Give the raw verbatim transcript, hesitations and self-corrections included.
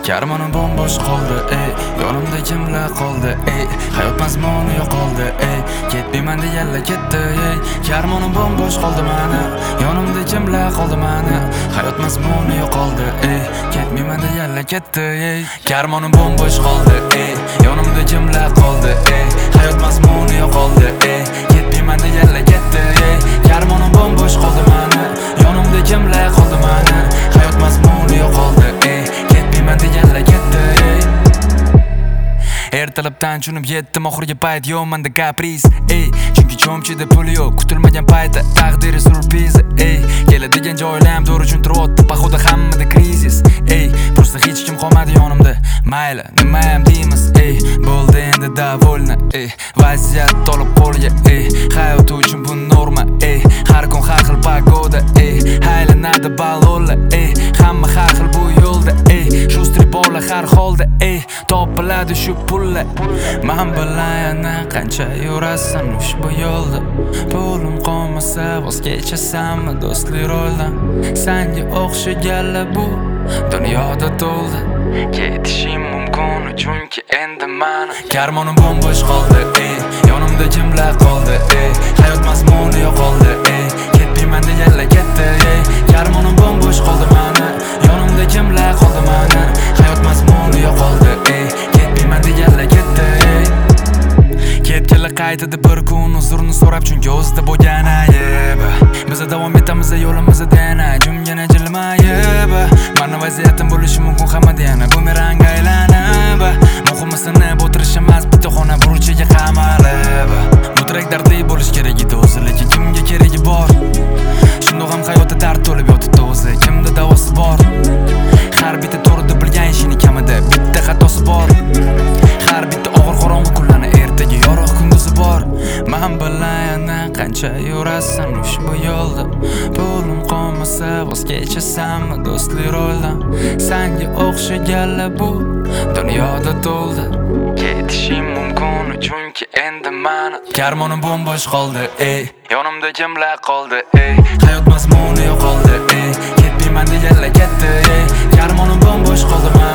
Karmonim bombosh qoldi, ey. Yonimda kimlar qoldi, ey. Hayot mazmuni yo'qoldi, ey. Ketmayman deganlar ketdi, ey. Karmonim bombosh qoldi mana. Yonimda kimlar qoldi mana. Hayot mazmuni yo'qoldi, ey. Ketmayman deganlar ketdi, ey. Karmonim bombosh qoldi, ey. Yonimda kimlar qoldi, ey. Hayot mazmuni yo'qoldi, ey. Ketmayman deganlar ketdi, ey. Karmonim bombosh qoldi mana. Yonimda kimlar qoldi mana. Hayot mazmuni yo'qoldi, ey. Ketmayman deganlar ketdi, ey. Ertalabdan chunib yetdim oxirgi payt, yo'q menda kapris, ey. Chunki cho'mchida pul yo'q, kutilmagan paytda taqdiri surpriz, ey. Keladigan joylarim to'g'ri tushuntiryapti, paxoda hammada krizis, ey. Просто hech kim qolmadi yonimda, mayli nima ham deymiz, ey. Bo'ldi endi davolna, ey. Vaziyat to'lib qo'lga, ey. Hayot uchun bu norma, ey. Har kun har xil pagoda, ey. Haylanadi balola, ey. Hamma har xil bu yo'lda, ey. Shustri bola har holda, ey. Topiladi shu pulla. Men bilan yana qancha yurasan ushbu yo'lda. Pulim qolmasa voz kechasanmi do'stlik roldan. Senga o'xshaganlar bu dunyoda to'ldi. Ketishim mumkin chunki endi mani karmonim bombosh qoldi, ey. Yonimda kimlar qoldi, ey. Hayot mazmuni yo'qoldi, ey. Ketmayman deganlar ketdi, ey. Karmonim bombosh qoldi mana. Yonimda kimlar qoldi mana. Hayot mazmuni yo'qoldi, ey. Ketmayman deganlar ketdi, ey. Ketganlar qaytadi bir kun uzrni so'rab, chunki o'zida bo'lgan ayb. Biz davom etamiz yo'limizda yana jumgina jilmayib. Mana vaziyatim bo'lishi mumkin hamma yana bumerang aylanib. Muhimi sinib o'tirish emas, bitta xona burchiga qamalib. Bu trek dardli bo'lish kerak edi o'zi, lekin kimga keragi bor? Shundoq ham hayotda dard to'lib yotibdi o'zi, kimda davosi bor? Har bitta to'g'ri bilgan ishini kamida bitta xatosi bor. Har bitta og'ir qorong'u kunlarni ertaga yorug' kunduzi bor. Men bilan yana qancha yurasan ushbu yo'lda. Pulim qolmasa voz kechasanmi do'stlik roldan. Senga o'xshaganlar bu dunyoda to'ldi. Ketishim mumkin chunki endi mani karmonim bombosh qoldi, ey. Yonimda kimlar qoldi, ey. Hayot mazmuni yo'qoldi, ey. Ketmayman deganlar ketdi, ey. Karmonim bombosh qoldi mana.